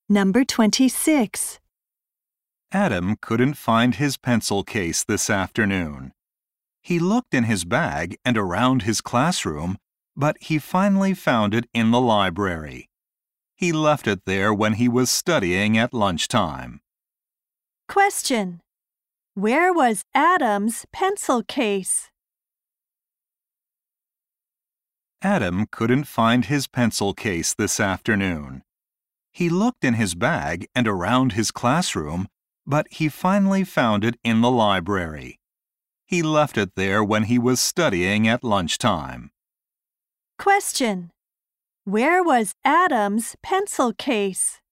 Number 26. Adam couldn't find his pencil case this afternoon. He looked in his bag and around his classroom, but he finally found it in the library. He left it there when he was studying at lunchtime. Question. Where was Adam's pencil case? Adam couldn't find his pencil case this afternoon. He looked in his bag and around his classroom, but he finally found it in the library. He left it there when he was studying at lunchtime. Question. Where was Adam's pencil case?